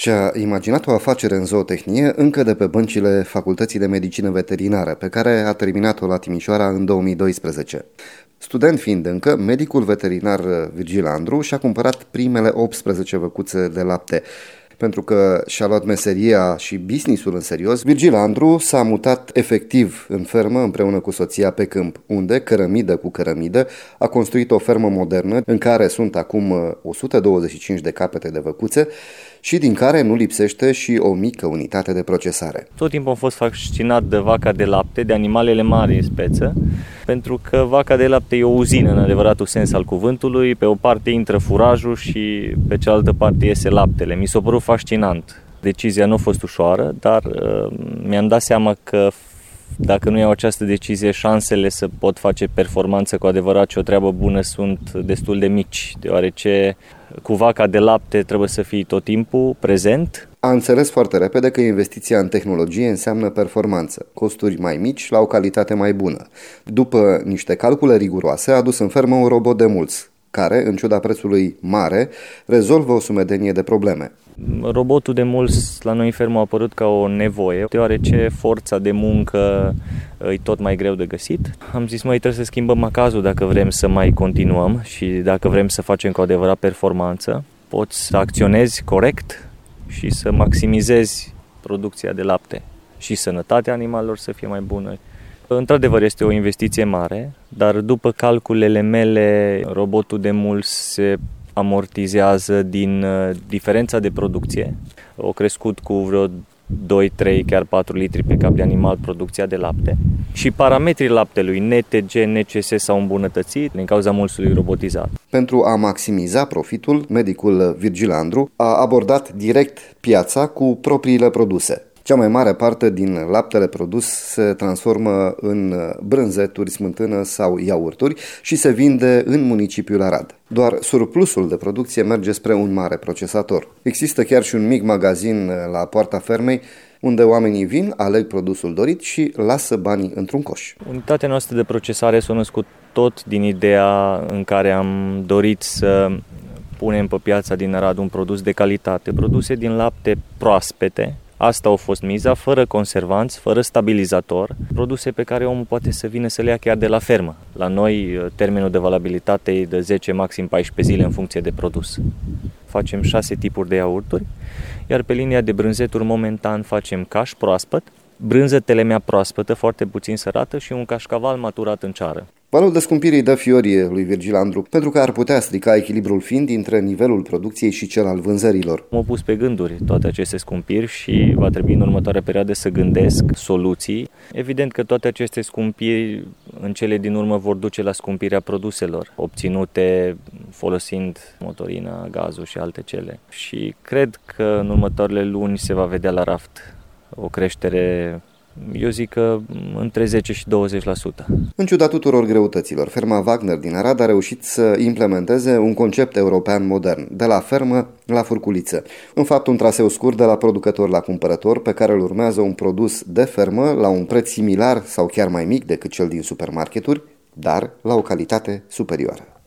și-a imaginat o afacere în zootehnie încă de pe băncile Facultății de Medicină Veterinară, pe care a terminat-o la Timișoara în 2012. Student fiind încă, medicul veterinar Virgil Andru și-a cumpărat primele 18 văcuțe de lapte. Pentru că și-a luat meseria și business-ul în serios, Virgil Andru s-a mutat efectiv în fermă împreună cu soția pe câmp, unde, cărămidă cu cărămidă, a construit o fermă modernă în care sunt acum 125 de capete de văcuțe și din care nu lipsește și o mică unitate de procesare. Tot timpul am fost fascinat de vaca de lapte, de animalele mari în speță, pentru că vaca de lapte e o uzină în adevăratul sens al cuvântului. Pe o parte intră furajul și pe cealaltă parte iese laptele. Mi s-a părut fascinant. Decizia nu a fost ușoară, dar mi-am dat seama că dacă nu iau această decizie, șansele să pot face performanță cu adevărat și o treabă bună sunt destul de mici, deoarece cu vaca de lapte trebuie să fii tot timpul prezent. A înțeles foarte repede că investiția în tehnologie înseamnă performanță, costuri mai mici la o calitate mai bună. După niște calcule riguroase, a adus în fermă un robot de mulți, care, în ciuda prețului mare, rezolvă o sumedenie de probleme. Robotul de mulți la noi în fermă a apărut ca o nevoie, deoarece forța de muncă e tot mai greu de găsit. Am zis, trebuie să schimbăm macazul dacă vrem să mai continuăm și dacă vrem să facem cu adevărat performanță. Poți să acționezi corect și să maximizezi producția de lapte și sănătatea animalelor să fie mai bună. Într-adevăr este o investiție mare, dar după calculele mele, robotul de mulți se amortizează din diferența de producție. O crescut cu vreo 2, 3, chiar 4 litri pe cap de animal producția de lapte. Și parametrii laptelui NTG, NCS s-au îmbunătățit din cauza mulțului robotizat. Pentru a maximiza profitul, medicul Virgil Andru a abordat direct piața cu propriile produse. Cea mai mare parte din laptele produs se transformă în brânzeturi, smântână sau iaurturi și se vinde în municipiul Arad. Doar surplusul de producție merge spre un mare procesator. Există chiar și un mic magazin la poarta fermei unde oamenii vin, aleg produsul dorit și lasă banii într-un coș. Unitatea noastră de procesare s-a născut tot din ideea în care am dorit să punem pe piața din Arad un produs de calitate, produse din lapte proaspete. Asta a fost miza, fără conservanți, fără stabilizator, produse pe care omul poate să vină să le ia chiar de la fermă. La noi, termenul de valabilitate e de 10, maxim 14 zile în funcție de produs. Facem 6 tipuri de iaurturi, iar pe linia de brânzeturi momentan facem caș proaspăt, brânză telemea proaspătă, foarte puțin sărată și un cașcaval maturat în ceară. Valul de scumpire îi dă fiorie lui Virgil Andru, pentru că ar putea strica echilibrul fin dintre nivelul producției și cel al vânzărilor. M-au pus pe gânduri toate aceste scumpiri și va trebui în următoarea perioadă să gândesc soluții. Evident că toate aceste scumpiri în cele din urmă vor duce la scumpirea produselor, obținute folosind motorina, gazul și alte cele. Și cred că în următoarele luni se va vedea la raft o creștere, eu zic că între 10 și 20%. În ciuda tuturor greutăților, ferma Wagner din Arad a reușit să implementeze un concept european modern, de la fermă la furculiță. În fapt, un traseu scurt de la producător la cumpărător, pe care îl urmează un produs de fermă la un preț similar sau chiar mai mic decât cel din supermarketuri, dar la o calitate superioară.